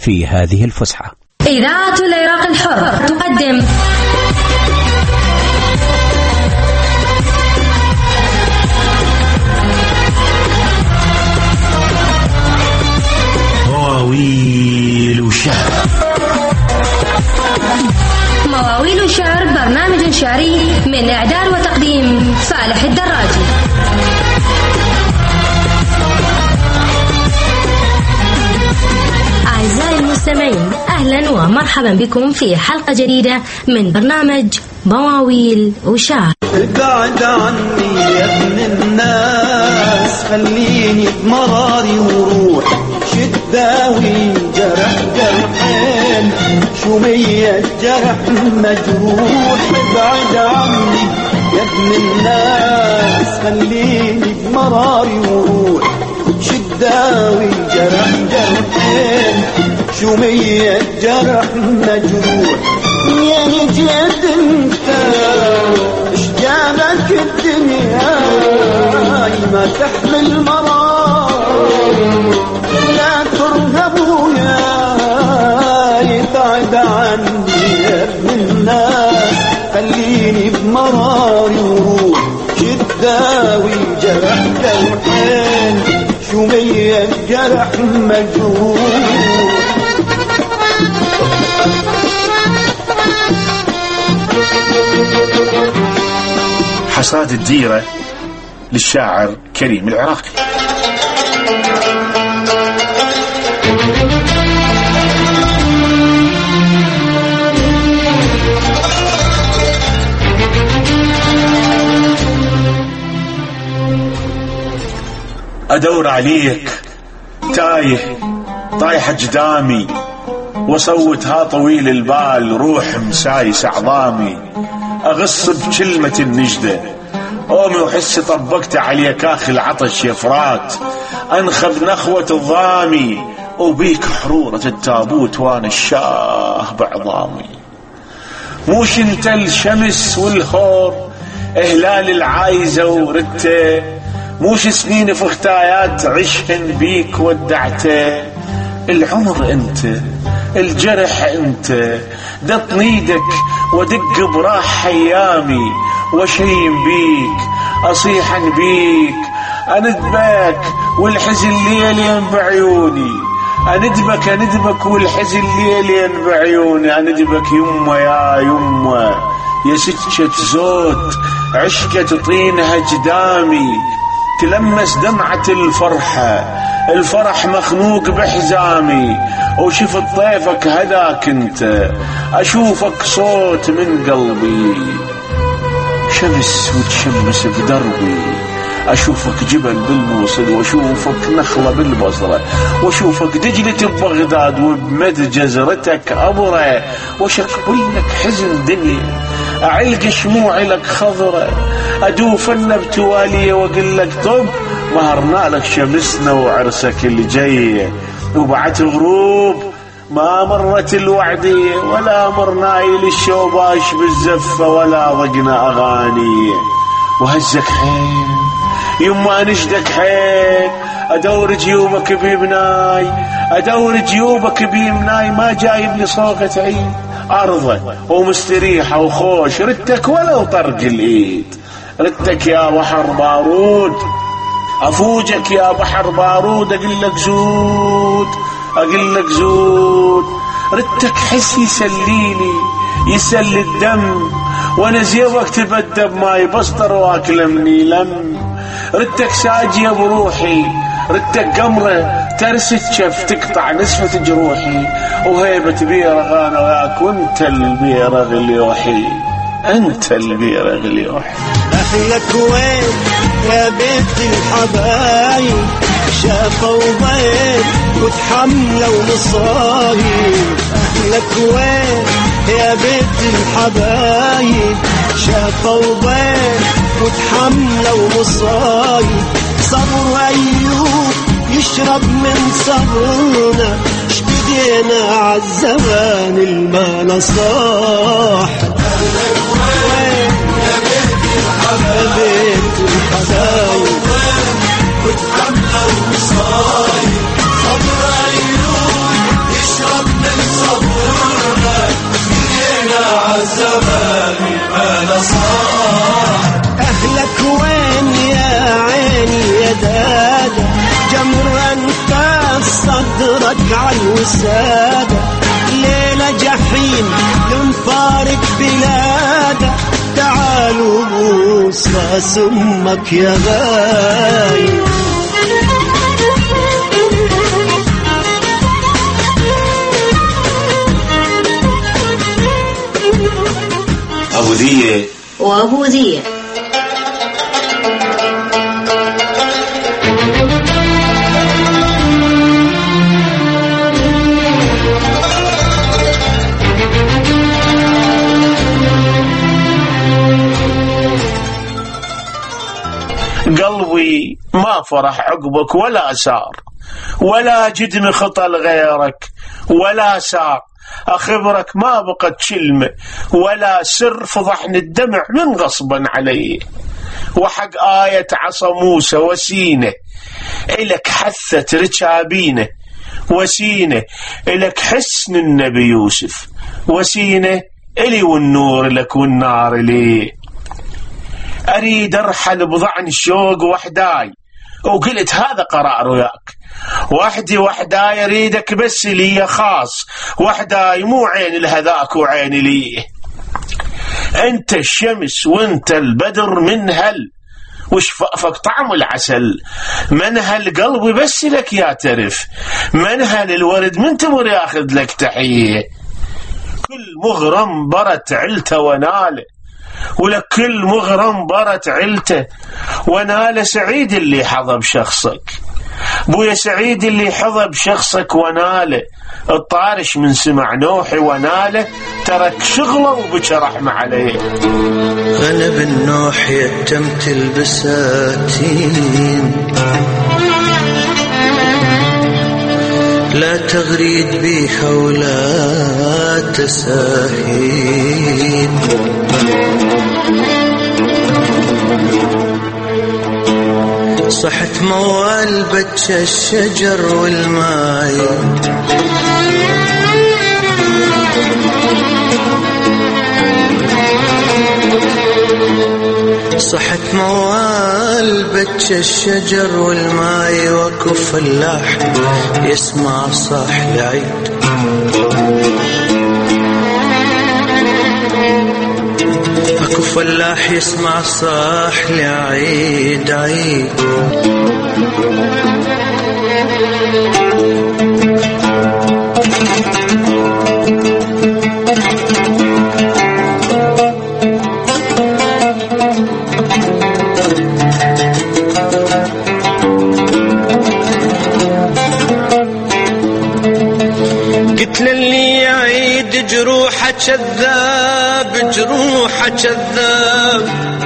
في هذه الفسحة. إذاعة العراق الحر تقدم مواويل وشعر. مواويل وشعر برنامج شعري من إعداد وتقديم صالح الدراجي. أعزائي المستمعين، أهلا ومرحبا بكم في حلقة جديدة من برنامج مواويل وشعر. ابعد عني يا ابن الناس، خليني بمراري وروح شداوي جرح جرحين شومية جرح مجروح. ابعد عني يا ابن الناس، خليني بمراري وروح شداوي جرح جرحين شومية جرح مجروح. يا نجد انت اش جابك الدنيا ما تحمل مرار، لا ترهبوا يا يبعد عني يا ابن الناس، خليني بمراري وروح شداوي جرح جرحين شومية جرح مجروح. حصاد الديرة للشاعر كريم العراقي. أدور عليك تايه طايح قدامي، وصوتها طويل البال روح مسايس أعظامي. أغص بكلمة النجدة أومي وحس طبقت عليك آخي العطش يفرات، أنخب نخوة الضامي وبيك حرورة التابوت وأنا الشاه بعظامي. موش انت الشمس والهور إهلال العايزة ورته، موش سنين في اختايات عشهن بيك ودعته. العمر انت الجرح انت، دط نيدك ودق براح ايامي، وشيم بيك اصيحا بيك اندبك والحزن ليلين بعيوني. اندبك والحزن ليلين بعيوني. اندبك يمه يا يمه يا سكة زود عشقة طينها جدامي. تلمس دمعة الفرح مخنوق بحزامي، وشفت طيفك هداك انت اشوفك صوت من قلبي. شمس وتشمس بدربي، اشوفك جبل بالموصل واشوفك نخلة بالبصرة، واشوفك دجلة ببغداد وبمد جزرتك ابرة، وشكبلك حزن دنيا اعلق شموعي لك خضرة، ادوفن بتواليه واقول لك طب مهرنا لك شمسنا وعرسك اللي جاي. وبعت غروب ما مرت الوعدية، ولا مرناي للشوباش بالزفة، ولا ضقنا اغاني. وهزك حيل يما نجدك حيل، ادور جيوبك بيمناي، ادور جيوبك بيمناي. ما جايب لي صوغة عيد ارضه ومستريحة وخوش، ردك ولو طرق الايد. ردك يا بحر بارود افوجك يا بحر بارود، اقول لك زود اقول لك زود. ردك حس يسليني يسلي الدم، وانا زيوك تبدب ماي بسطر واكلمني لم. ردك ساجية بروحي، ردك قمرة ترس الشف تقطع نسفة جروحي، وهيبة بيرغ انا وياك وانت البيرغ اليوحي، انت البيرغ اليوحي. اهلك وين يا بيت الحبايب، شافوا ضيف وتحملوا مصايب. اهلك وين يا بيت الحبايب، شافوا ضيف وتحملوا مصايب. صبر ايوب يشرب من صبرنا، شبدينا عالزمان الما نصاح. وين يا بيت الحبايب وتحملوا مصايب. صبر ايوب يشرب الوسادة، ليلة جحيم لنفارق بلادة، تعالوا بوس راس أمك يا غايب. أبو ذية وأبو ذية. قلبي ما فرح عقبك ولا سار، ولا جدني خطى لغيرك ولا سار، أخبرك ما بقت كلمة ولا سر، فضحني الدمع من غصبا علي، وحق آية عصا موسى وسينة إلك حثت ركابينه، وسينة إلك حسن النبي يوسف، وسينة إلي والنور لك والنار لي. أريد أرحل بضعن الشوق وحداي، وقلت هذا قرار وياك، وحداي أريدك بس لي خاص، وحداي مو عين لهذاك وعين لي. أنت الشمس وأنت البدر من هل، وشفافك طعم العسل، من هالقلب بس لك يا ترف، من هالورد من تمر ياخذ لك تحية. كل مغرم برت علته وناله، ولك كل مغرم برت علته ونال، سعيد اللي حظى بشخصك بويا، سعيد اللي حظى بشخصك وناله. الطارش من سمع نوحي وناله، ترك شغله وبكى رحمة عليه. أنا بالنوح يتمت البساتين، لا تغريد بيها ولا تساهيد، صحت موال بتش الشجر والماي، صحت موال بتش الشجر والماي، وكف فلاح يسمع صاح العيد، اكو فلاح يسمع صاح لعيد عيد. قلت للي يعيد جروحه كذاب، جروحه كذاب،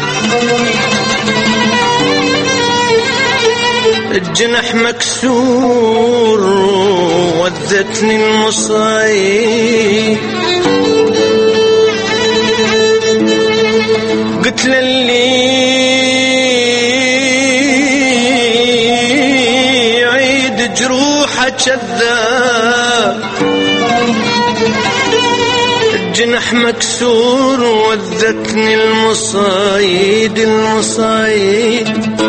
الجنح مكسور وذتني المصايب. قلت للي يعيد جروحه كذاب، الجنح مكسور وذتني المصايد المصايد.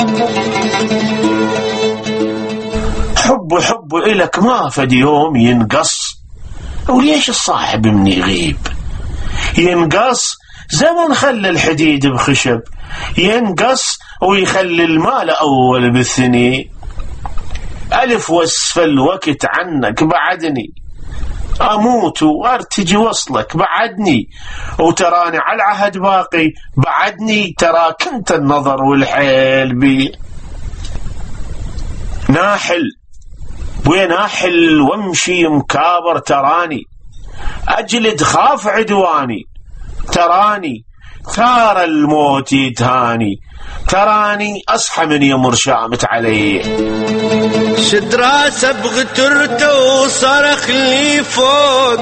حب إلك ما فد يوم ينقص، وليش الصاحب من يغيب؟ ينقص زمن خلى الحديد بخشب، ينقص ويخلي المال أول بالثني. ألف وصف الوقت عنك بعدني، أموت وأرتجي وصلك بعدني، وتراني على العهد باقي بعدني، ترى كنت النظر والحيل بي. ناحل ناحل وامشي مكابر، تراني أجلد خاف عدواني، تراني ثار الموت يتهاني، تراني أصحى من يمر شامت عليه. شد راسه بغترته وصرخ لي فوق،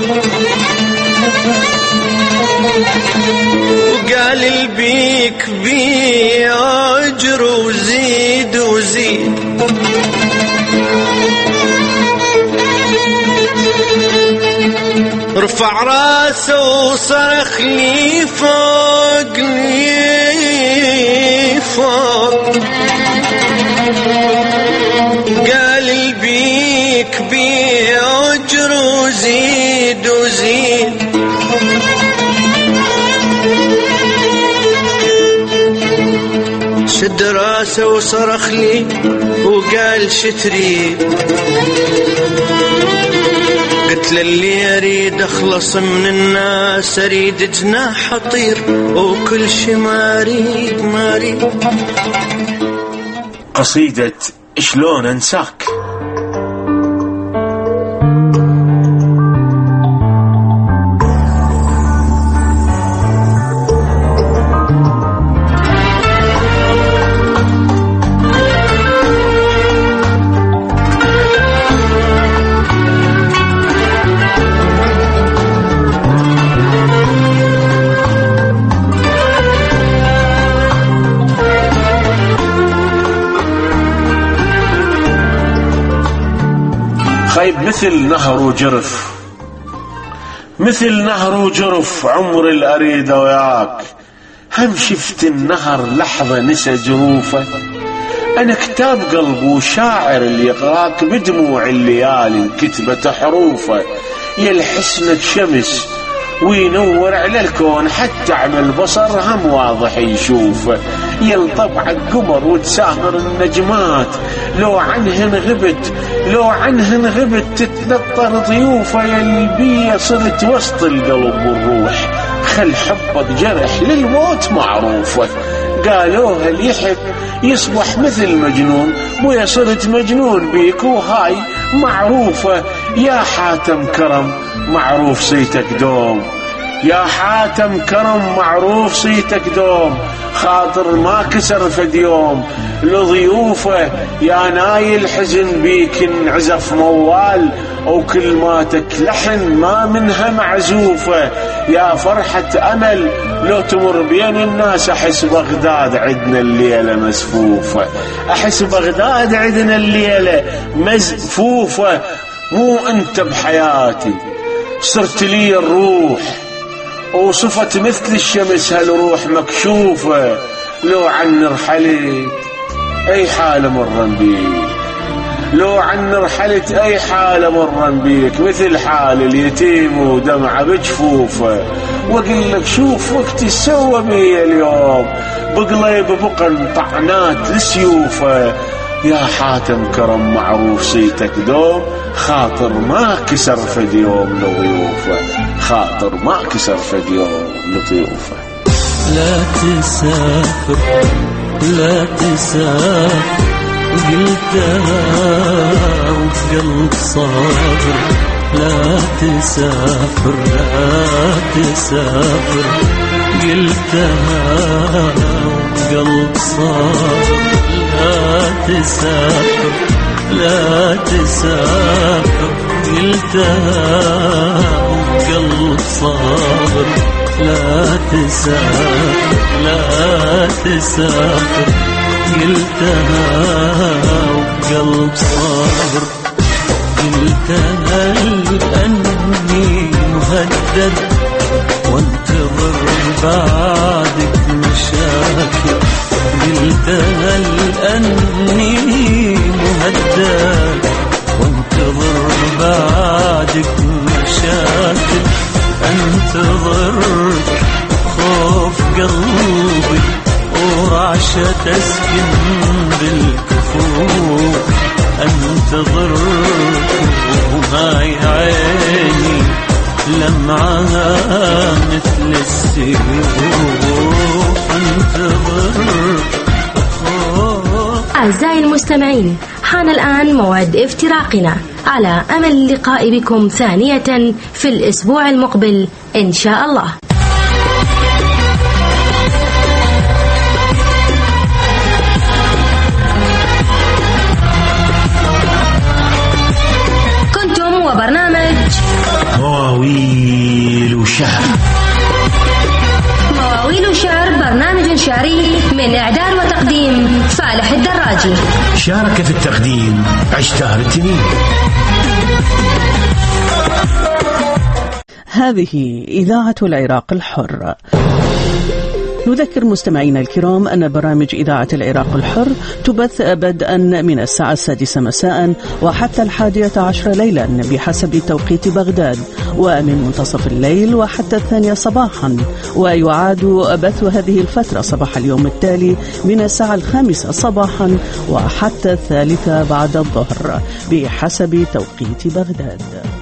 وقال البيك بي أجر وزيد وزيد. رفع راسه وصرخ لي فوق لي فوق، قال البيك بي أجر وزيد وزيد. شد راسه وصرخ لي وقال شتريد. قلت له اللي أريد أخلص من الناس أريد جناح أطير وكل شي ما أريد. قصيدة شلون أنساك. خيب مثل نهر وجرف، مثل نهر وجرف عمر الأريد وياك. هم شفت النهر لحظة نسى جروفه. أنا كتاب قلب وشاعر اللي يقراك بدموع الليالي كتبة حروفه. يلحسنك شمس وينور على الكون حتى على البصر هم واضح يشوفه. يلطبعك قمر وتسامر النجمات لو عنهن غبت تتنطر ضيوفه. يلبيه صرت وسط القلب والروح خل حبك جرح للموت معروفه. قالوها اللي يحب يصبح مثل مجنون بويا صرت مجنون بيك وهاي معروفة. يا حاتم كرم معروف صيتك دوم، يا حاتم كرم معروف صيتك دوم. خاطر ما كسر فد يوم لضيوفه. يا نايل حزن بيك انعزف موال وكلماتك لحن ما منها معزوفة. يا فرحة أمل لو تمر بين الناس أحس بغداد عدنا الليلة مزفوفة. أحس بغداد عدنا الليلة مزفوفة. مو أنت بحياتي صرت لي الروح وصفت مثل الشمس هالروح مكشوفة. لو عن رحلت أي حالة مرن بيك، لو عن رحلت أي حالة مرن بيك مثل حال اليتيم ودمعة بجفوفه. وأقول لك شوف وقت سوى بي اليوم بقليب بقن طعنات لسيوفه. يا حاتم كرم معروف صيتك دوم خاطر ما كسر فد يوم لضيوفه. خاطر ما كسر فد يوم لضيوفه. لا تسافر لا تسافر قلتها وقلب صابر. لا تسافر لا تسافر قلتها وقلب صابر. لا تسافر لا تسافر قلتها وقلب صابر. لا تسافر لا تسافر قلتها وقلب صابر. قلتها لأني مهدد وانتظر بعدك مشاكل. قلتها لأني مهدد وانتظر بعدك مشاكل. انتظرك خوف قلبي ورعشة تسكن بالكفوف. انتظرك وماي عيني لمعها مثل السيوف. انتظرك. أعزائي المستمعين، حان الآن موعد افتراقنا، على أمل اللقاء بكم ثانية في الأسبوع المقبل إن شاء الله. كنتم وبرنامج مواويل وشعر. مواويل وشعر برنامج شعري من إعداد وتقديم فالح الدراجي. شارك في التقديم عشتار التميم. هذه إذاعة العراق الحر. نذكر مستمعينا الكرام أن برامج إذاعة العراق الحر تبث بدءا من الساعة 6 مساء وحتى 11 ليلا بحسب توقيت بغداد، ومن منتصف الليل وحتى 2 صباحا، ويعاد بث هذه الفترة صباح اليوم التالي من الساعة 5 صباحا وحتى 3 بعد الظهر بحسب توقيت بغداد.